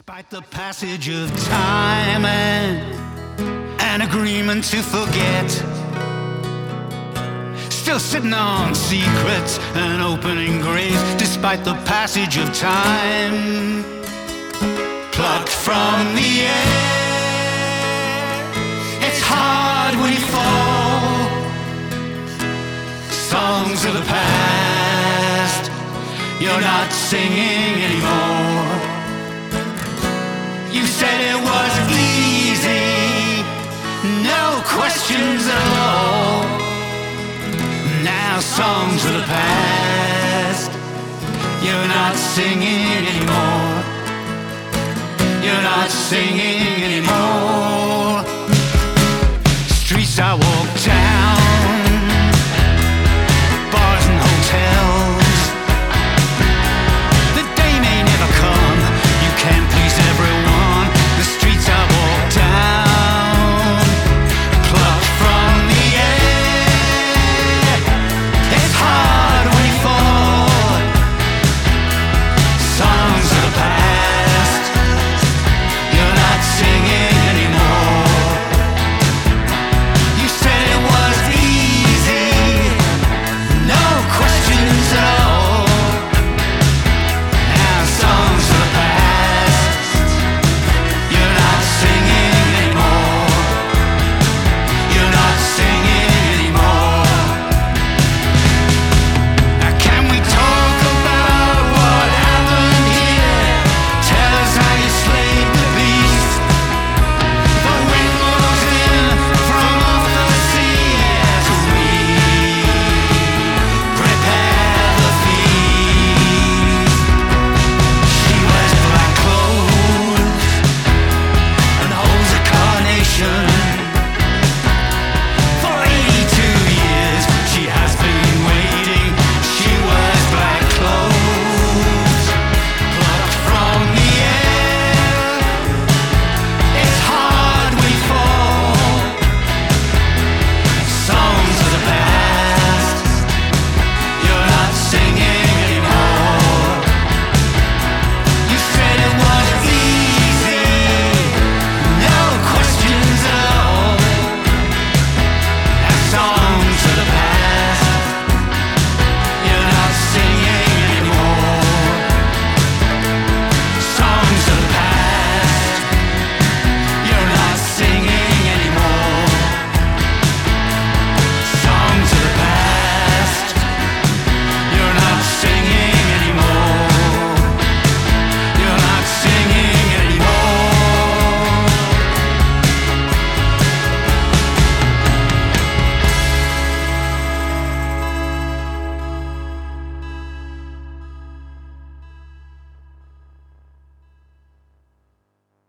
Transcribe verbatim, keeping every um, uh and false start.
Despite the passage of time and an agreement to forget, still sitting on secrets and opening graves. Despite the passage of time, plucked from the air. It's hard when you fall. Songs of the past, you're not singing anymore. You said it was easy, no questions at all. Now songs of the past, you're not singing anymore. You're not singing anymore.